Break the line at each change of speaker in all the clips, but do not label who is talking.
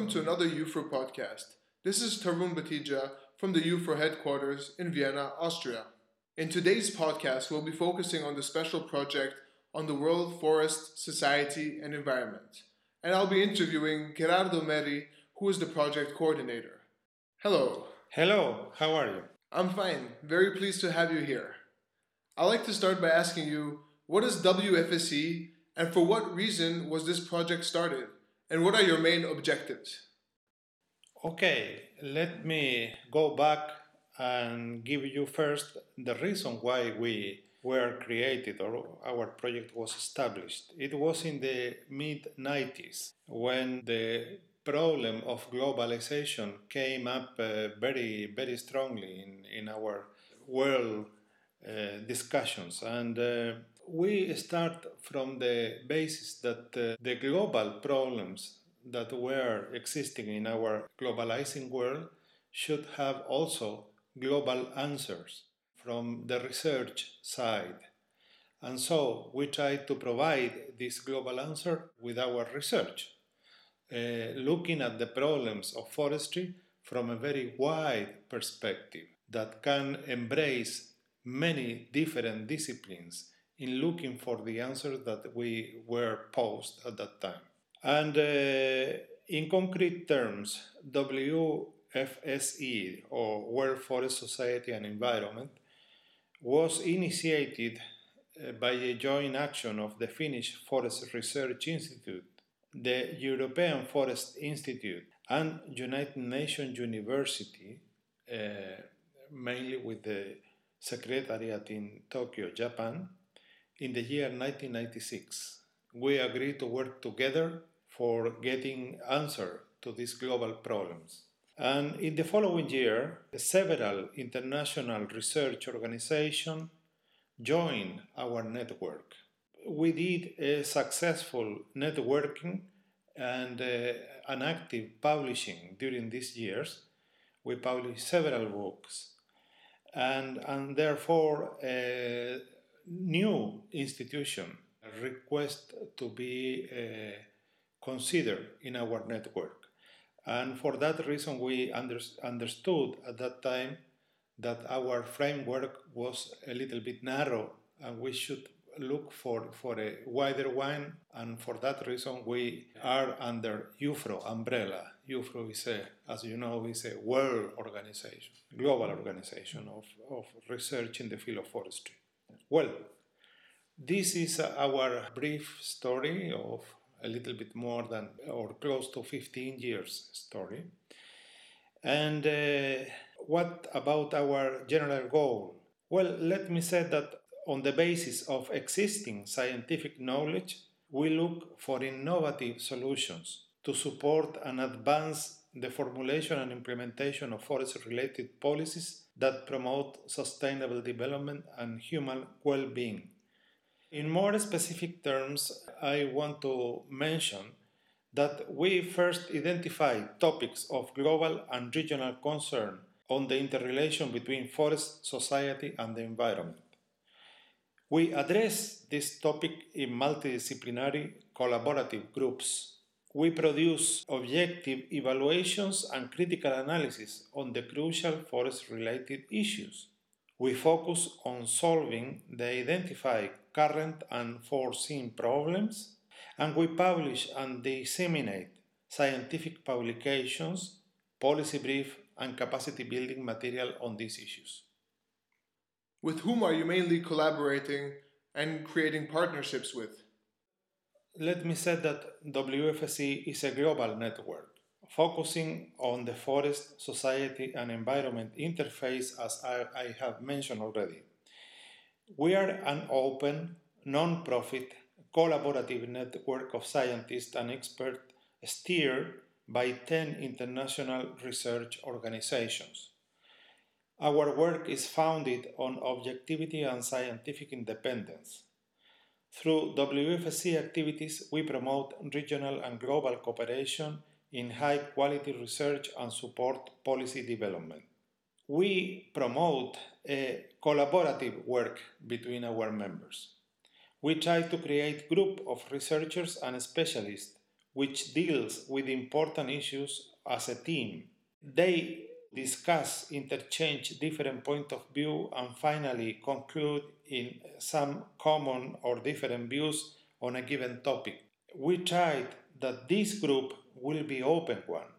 welcome to another UFRO podcast. This is Tarun Batija from the UFRO headquarters in Vienna, Austria. In today's podcast, we'll be focusing on the special project on the World Forest, Society, and Environment. And I'll be interviewing Gerardo Meri, who is the project coordinator. Hello.
Hello, how are you?
I'm fine. Very pleased to have you here. I'd like to start by asking you, what is WFSE and for what reason was this project started? And what are your main objectives?
Okay, let me go back and give you first the reason why we were created or our project was established. It was in the mid 90s when the problem of globalization came up very strongly in our world discussions, and we start from the basis that the global problems that were existing in our globalizing world should have also global answers from the research side. And so we try to provide this global answer with our research, looking at the problems of forestry from a very wide perspective that can embrace many different disciplines in looking for the answers that we were posed at that time. And in concrete terms, WFSE, or World Forest Society and Environment, was initiated by a joint action of the Finnish Forest Research Institute, the European Forest Institute, and United Nations University, mainly with the Secretariat in Tokyo, Japan, in the year 1996. We agreed to work together for getting answer to these global problems. And in the following year, several international research organizations joined our network. We did a successful networking and an active publishing during these years. We published several books, and therefore new institution request to be considered in our network. And for that reason, we understood at that time that our framework was a little bit narrow and we should look for a wider one. And for that reason, we are under UFRO umbrella. UFRO is as you know, is a world organization, global organization of research in the field of forestry. Well, this is our brief story of a little bit more than or close to 15 years story. And what about our general goal? Well, let me say that on the basis of existing scientific knowledge, we look for innovative solutions to support and advance the formulation and implementation of forest-related policies that promote sustainable development and human well-being. In more specific terms, I want to mention that we first identified topics of global and regional concern on the interrelation between forest, society, and the environment. We address this topic in multidisciplinary collaborative groups. We produce objective evaluations and critical analysis on the crucial forest-related issues. We focus on solving the identified current and foreseen problems, and we publish and disseminate scientific publications, policy brief, and capacity building material on these issues.
With whom are you mainly collaborating and creating partnerships with?
Let me say that WFSE is a global network focusing on the forest, society, and environment interface, as I have mentioned already. We are an open, non-profit, collaborative network of scientists and experts steered by 10 international research organizations. Our work is founded on objectivity and scientific independence. Through WFSE activities, we promote regional and global cooperation in high-quality research and support policy development. We promote a collaborative work between our members. We try to create a group of researchers and specialists which deals with important issues as a team. They discuss, interchange different points of view, and finally conclude in some common or different views on a given topic. We tried that this group will be open one,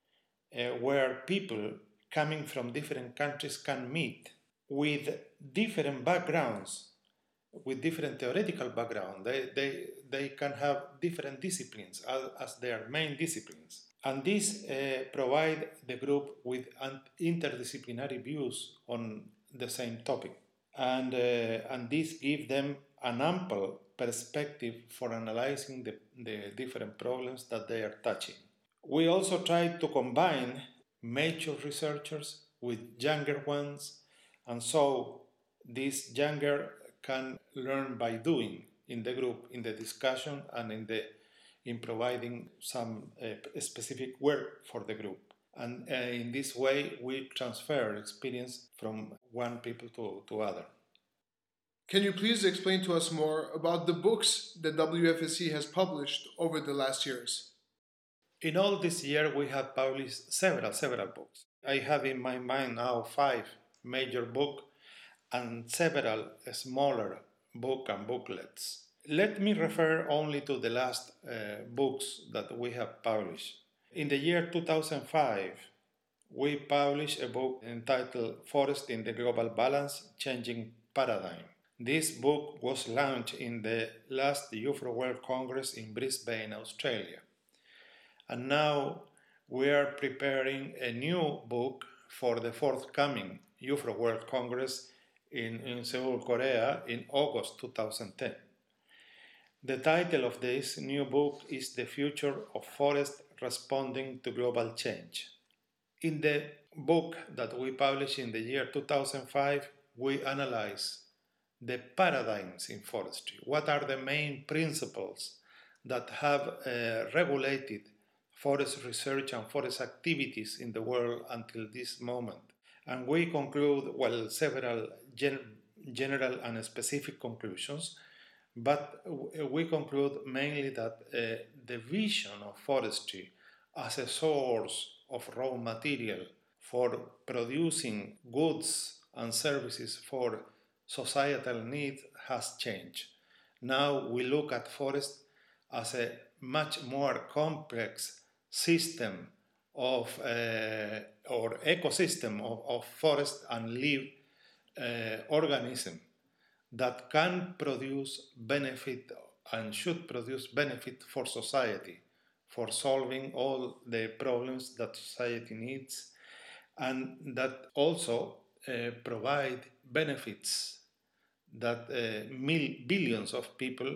where people coming from different countries can meet with different backgrounds, with different theoretical background. They can have different disciplines as their main disciplines. And this provide the group with interdisciplinary views on the same topic. And this gives them an ample perspective for analyzing the different problems that they are touching. We also try to combine mature researchers with younger ones, and so these younger can learn by doing in the group, in the discussion, and in providing some specific work for the group. And in this way, we transfer experience from one people to other.
Can you please explain to us more about the books that WFSC has published over the last years?
In all this year, we have published several books. I have in my mind now 5 major books and several smaller books and booklets. Let me refer only to the last books that we have published. In the year 2005, we published a book entitled Forest in the Global Balance, Changing Paradigm. This book was launched in the last UFRO World Congress in Brisbane, Australia. And now we are preparing a new book for the forthcoming UFRO World Congress in Seoul, Korea in August 2010. The title of this new book is The Future of Forest Responding to Global Change. In the book that we published in the year 2005, we analyze the paradigms in forestry. What are the main principles that have regulated forest research and forest activities in the world until this moment? And we conclude, several general and specific conclusions, but we conclude mainly that the vision of forestry as a source of raw material for producing goods and services for societal needs has changed. Now we look at forest as a much more complex system of or ecosystem of forest and live organism that can produce benefit and should produce benefit for society, for solving all the problems that society needs, and that also provide benefits that billions of people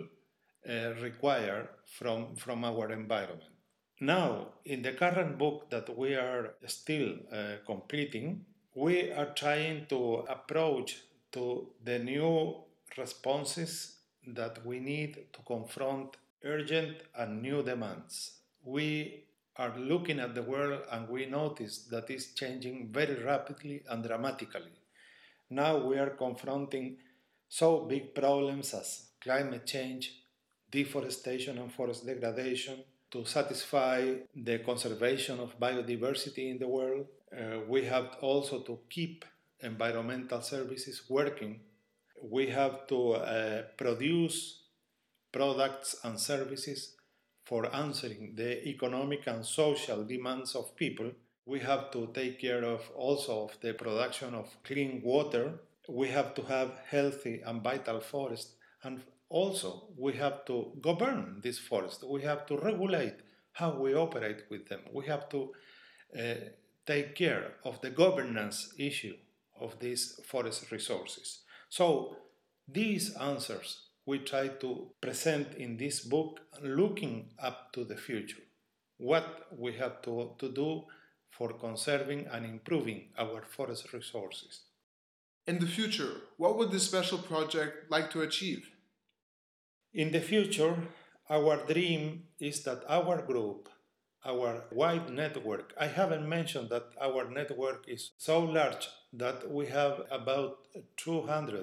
require from our environment. Now, in the current book that we are still completing, we are trying to approach to the new responses that we need to confront urgent and new demands. We are looking at the world and we notice that it's changing very rapidly and dramatically. Now we are confronting so big problems as climate change, deforestation and forest degradation. To satisfy the conservation of biodiversity in the world, we have also to keep environmental services working. We have to produce products and services for answering the economic and social demands of people. We have to take care of also of the production of clean water. We have to have healthy and vital forests, and also we have to govern this forest. We have to regulate how we operate with them. We have to take care of the governance issue of these forest resources. So these answers we try to present in this book, looking up to the future. What we have to do for conserving and improving our forest resources.
In the future, what would this special project like to achieve?
In the future, our dream is that our group, our wide network, I haven't mentioned that our network is so large that we have about 200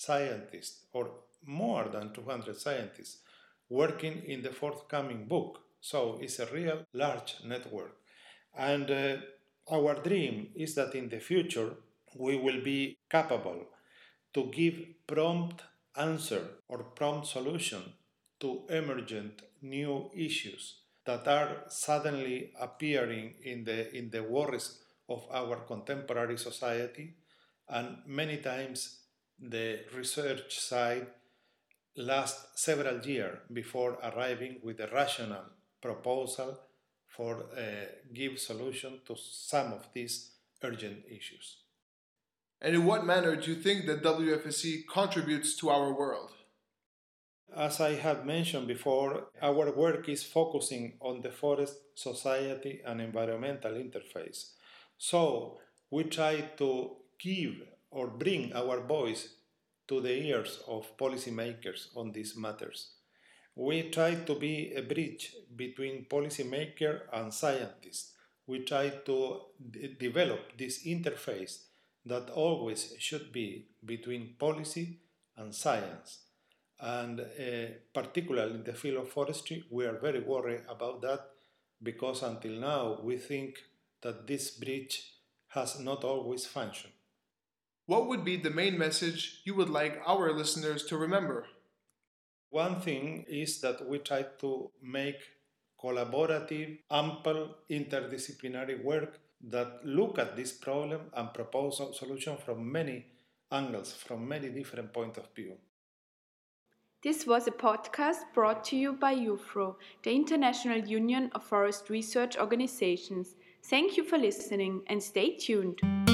scientists or more than 200 scientists working in the forthcoming book. So it's a real large network. And our dream is that in the future we will be capable to give prompt answer or prompt solution to emergent new issues that are suddenly appearing in the worries of our contemporary society, and many times the research side lasts several years before arriving with a rational proposal for give solution to some of these urgent issues.
And in what manner do you think that WFSC contributes to our world?
As I have mentioned before, our work is focusing on the forest, society, and environmental interface. So we try to give or bring our voice to the ears of policymakers on these matters. We try to be a bridge between policymaker and scientists. We try to develop this interface that always should be between policy and science. And particularly in the field of forestry, we are very worried about that because until now we think that this bridge has not always functioned.
What would be the main message you would like our listeners to remember?
One thing is that we try to make collaborative, ample, interdisciplinary work that look at this problem and propose a solution from many angles, from many different points of view.
This was a podcast brought to you by UFRO, the International Union of Forest Research Organizations. Thank you for listening and stay tuned.